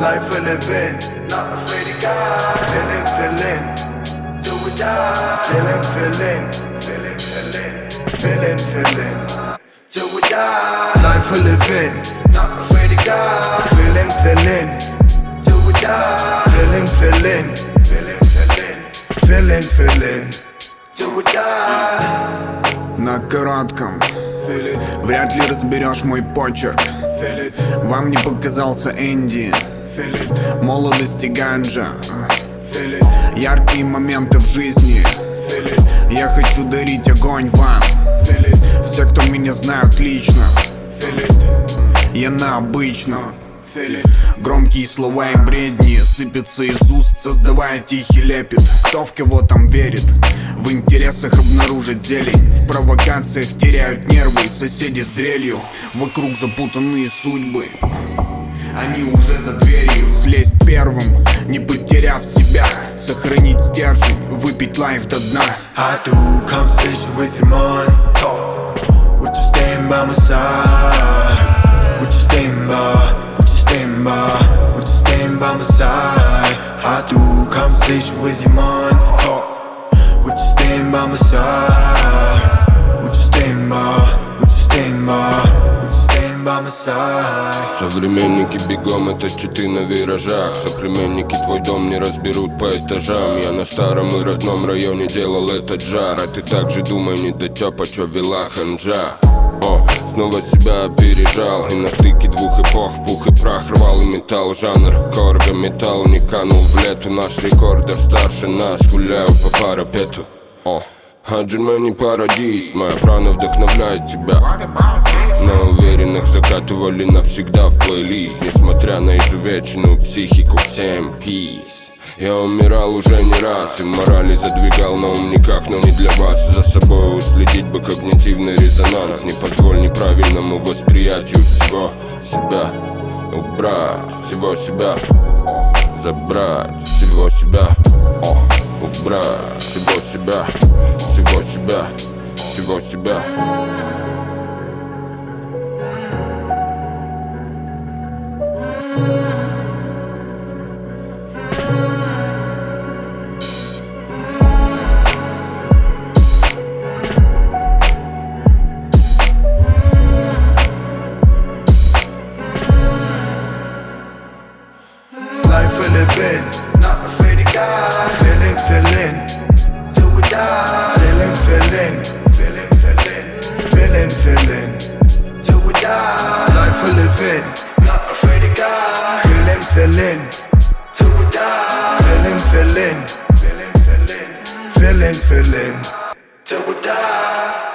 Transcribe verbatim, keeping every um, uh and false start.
Life we live in, not afraid of God. Feeling, feeling, till we die. Feeling, feeling, feeling, feeling, feeling, feeling, till we die. Life we live in, not afraid of God. Feeling, feeling, till we die. Feeling, feeling, feeling, feeling, feeling, feeling, till we die. На коротком вряд ли разберешь мой почерк. Вам не показался Энди, молодости ганджа, яркие моменты в жизни. Я хочу дарить огонь вам. Все, кто меня знают лично, я на обычном. Громкие слова и бредни сыпятся из уст, создавая тихий лепет. Кто в кого там верит? В интересах обнаружить зелень, в провокациях теряют нервы соседи с дрелью. Вокруг запутанные судьбы, они уже за дверью. Слезть первым, не потеряв себя, сохранить стержень, выпить лайф до дна. I do conversation with your mind. Talk. Would you stand by my side? Would you stand by? Would you stand by? Would you stand by my side? I do conversation with your mind. Talk. Would you stand by my side? Would you stand by? Would you stand by? Would you stand by my side? Современники бегом, это читы на виражах. Соплеменники твой дом не разберут по этажам. Я на старом и родном районе делал этот жар. А ты так же думай, не дотёпа, чё вела ханжа. О, снова себя опережал. И на стыке двух эпох в пух и прах рвал и металл. Жанр корга, металл не канул в лету. Наш рекордер старше нас, гуляю по парапету. О, а Джермани пародист, моя прана вдохновляет тебя. На уверенных закатывали навсегда в плейлист. Несмотря на изувеченную психику, всем peace. Я умирал уже не раз и морали задвигал на умниках, но не для вас. За собой уследить бы когнитивный резонанс. Не позволь неправильному восприятию всего себя. Убрать всего себя, забрать всего себя. О, убрать всего себя, всего себя, всего себя. Life we live in, not afraid of God. Feeling, feeling, till we die. Feeling, feeling, feeling, feeling, feeling, feeling, till we die. Life we live in, not afraid of God. Feeling, feeling, till we die. Feeling, feeling, feeling, feeling, feeling, feeling, till we die.